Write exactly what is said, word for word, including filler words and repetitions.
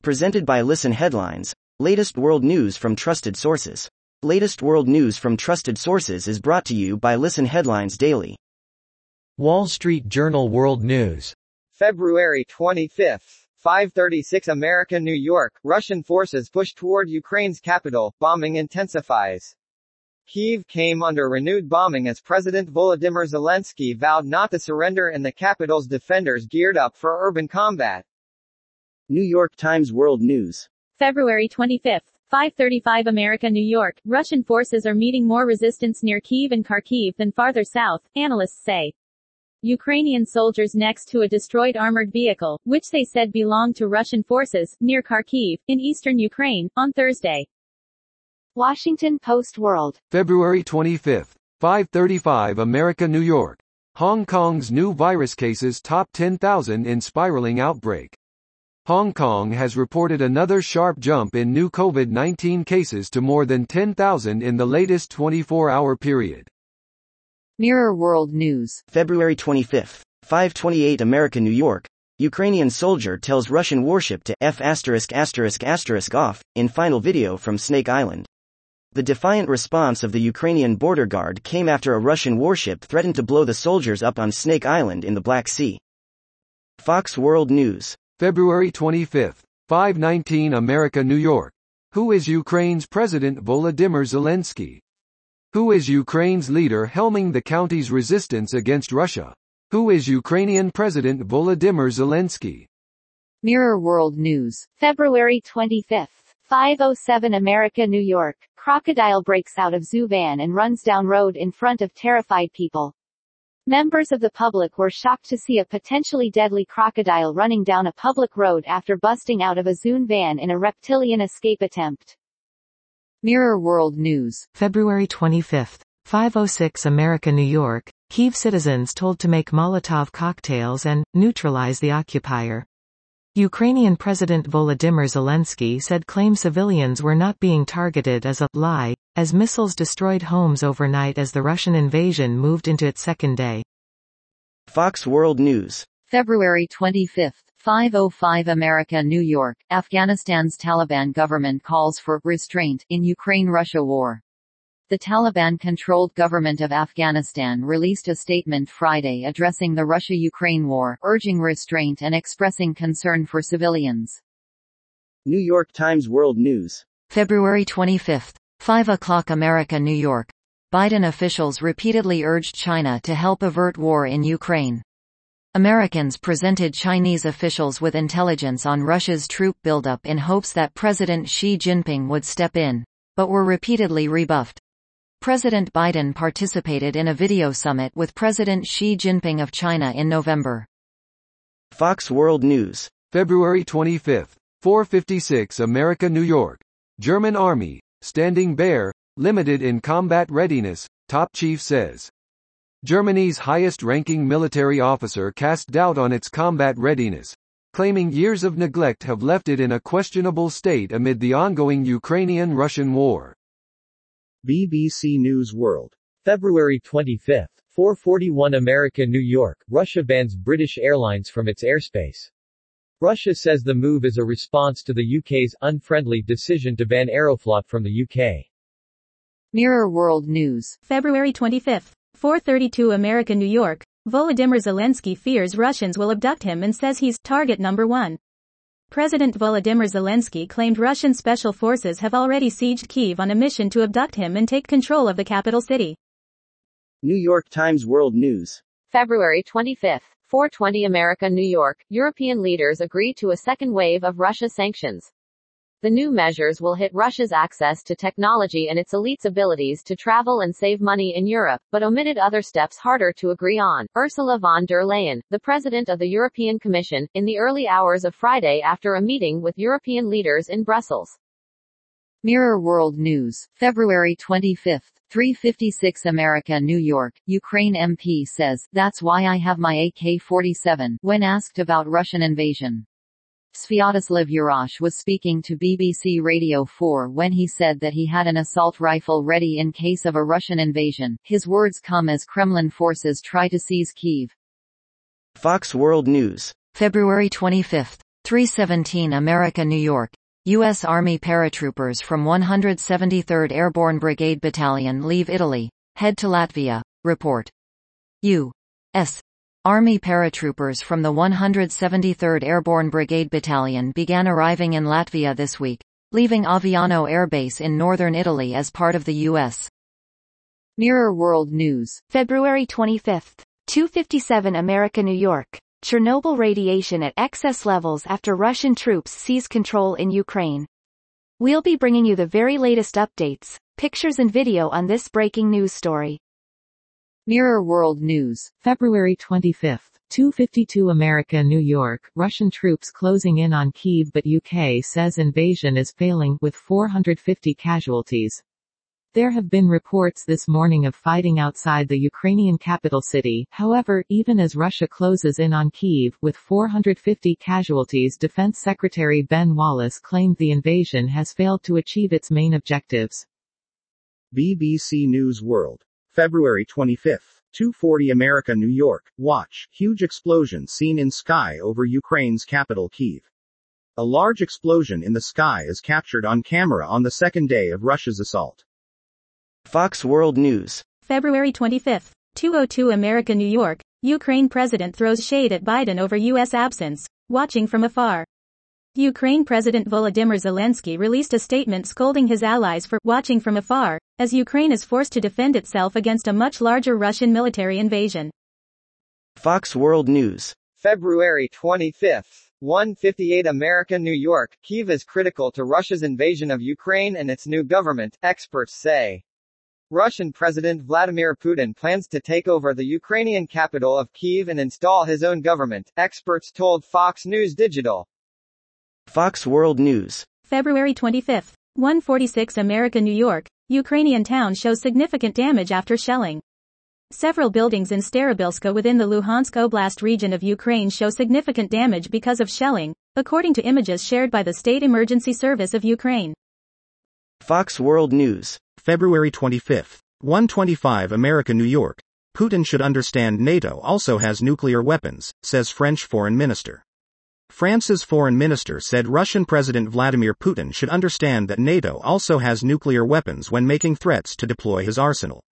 Presented by Listen Headlines, latest world news from trusted sources. Latest world news from trusted sources is brought to you by Listen Headlines Daily. Wall Street Journal World News. February twenty-fifth, five thirty-six America, New York. Russian forces push toward Ukraine's capital, bombing intensifies. Kyiv came under renewed bombing as President Volodymyr Zelensky vowed not to surrender and the capital's defenders geared up for urban combat. New York Times World News. February twenty-fifth, five thirty-five America, New York. Russian forces are meeting more resistance near Kyiv and Kharkiv than farther south, analysts say. Ukrainian soldiers next to a destroyed armored vehicle, which they said belonged to Russian forces, near Kharkiv, in eastern Ukraine, on Thursday. Washington Post World. February twenty-fifth, five thirty-five America, New York. Hong Kong's new virus cases top ten thousand in spiraling outbreak. Hong Kong has reported another sharp jump in new COVID nineteen cases to more than ten thousand in the latest twenty-four hour period. Mirror World News. February twenty-fifth, five twenty-eight America, New York. Ukrainian soldier tells Russian warship to F asterisk asterisk asterisk off, in final video from Snake Island. The defiant response of the Ukrainian border guard came after a Russian warship threatened to blow the soldiers up on Snake Island in the Black Sea. Fox World News. February twenty-fifth, five nineteen America, New York. Who is Ukraine's President Volodymyr Zelensky? Who is Ukraine's leader helming the country's resistance against Russia? Who is Ukrainian President Volodymyr Zelensky? Mirror World News. February twenty-fifth, five oh seven America, New York. Crocodile breaks out of zoo van and runs down road in front of terrified people. Members of the public were shocked to see a potentially deadly crocodile running down a public road after busting out of a zoo van in a reptilian escape attempt. Mirror World News. February twenty-fifth, five oh six America, New York. Kyiv citizens told to make Molotov cocktails and neutralize the occupier. Ukrainian President Volodymyr Zelensky said claimed civilians were not being targeted as a lie, as missiles destroyed homes overnight as the Russian invasion moved into its second day. Fox World News. February twenty-fifth, five oh five America, New York. Afghanistan's Taliban government calls for restraint in Ukraine-Russia war. The Taliban-controlled government of Afghanistan released a statement Friday addressing the Russia-Ukraine war, urging restraint and expressing concern for civilians. New York Times World News. February twenty-fifth, five o'clock America, New York. Biden officials repeatedly urged China to help avert war in Ukraine. Americans presented Chinese officials with intelligence on Russia's troop buildup in hopes that President Xi Jinping would step in, but were repeatedly rebuffed. President Biden participated in a video summit with President Xi Jinping of China in November. Fox World News. February twenty-fifth, four fifty-six America, New York. German Army, standing bare, limited in combat readiness, top chief says. Germany's highest-ranking military officer cast doubt on its combat readiness, claiming years of neglect have left it in a questionable state amid the ongoing Ukrainian-Russian war. B B C News World. February twenty-fifth, four forty-one America, New York. Russia bans British Airlines from its airspace. Russia says the move is a response to the U K's unfriendly decision to ban Aeroflot from the U K. Mirror World News. February twenty-fifth, four thirty-two America, New York. Volodymyr Zelensky fears Russians will abduct him and says he's target number one. President Volodymyr Zelensky claimed Russian special forces have already sieged Kyiv on a mission to abduct him and take control of the capital city. New York Times World News. February twenty-fifth, four twenty America, New York. European leaders agree to a second wave of Russia sanctions. The new measures will hit Russia's access to technology and its elites' abilities to travel and save money in Europe, but omitted other steps harder to agree on. Ursula von der Leyen, the president of the European Commission, in the early hours of Friday after a meeting with European leaders in Brussels. Mirror World News. February twenty-fifth, three fifty-six America, New York. Ukraine M P says, "That's why I have my A K forty-seven," when asked about Russian invasion. Sviatoslav Yurash was speaking to B B C Radio four when he said that he had an assault rifle ready in case of a Russian invasion. His words come as Kremlin forces try to seize Kyiv. Fox World News. February twenty-fifth, three seventeen America New York. U S Army paratroopers from one hundred seventy-third Airborne Brigade Battalion leave Italy, head to Latvia. Report. U S Army paratroopers from the one hundred seventy-third Airborne Brigade Battalion began arriving in Latvia this week, leaving Aviano Air Base in northern Italy as part of the U S Mirror World News. February twenty-fifth. two fifty-seven America New York. Chernobyl radiation at excess levels after Russian troops seize control in Ukraine. We'll be bringing you the very latest updates, pictures and video on this breaking news story. Mirror World News. February twenty-fifth. two fifty-two America New York. Russian troops closing in on Kyiv, but U K says invasion is failing with four hundred fifty casualties. There have been reports this morning of fighting outside the Ukrainian capital city. However, even as Russia closes in on Kyiv with four hundred fifty casualties, Defense Secretary Ben Wallace claimed the invasion has failed to achieve its main objectives. B B C News World. February twenty-fifth. two forty America New York. Watch, huge explosion seen in sky over Ukraine's capital Kyiv. A large explosion in the sky is captured on camera on the second day of Russia's assault. Fox World News. February twenty-fifth. two oh two America New York. Ukraine president throws shade at Biden over U S absence, watching from afar. Ukraine President Volodymyr Zelensky released a statement scolding his allies for watching from afar, as Ukraine is forced to defend itself against a much larger Russian military invasion. Fox World News. February twenty-fifth. one fifty-eight America New York. Kyiv is critical to Russia's invasion of Ukraine and its new government, experts say. Russian President Vladimir Putin plans to take over the Ukrainian capital of Kyiv and install his own government, experts told Fox News Digital. Fox World News. February twenty-fifth. one forty-six America New York. Ukrainian town shows significant damage after shelling. Several buildings in Starobilska within the Luhansk Oblast region of Ukraine show significant damage because of shelling, according to images shared by the State Emergency Service of Ukraine. Fox World News. February twenty-fifth. one twenty-five America New York. Putin should understand NATO also has nuclear weapons, says French Foreign Minister. France's Foreign Minister said Russian President Vladimir Putin should understand that NATO also has nuclear weapons when making threats to deploy his arsenal.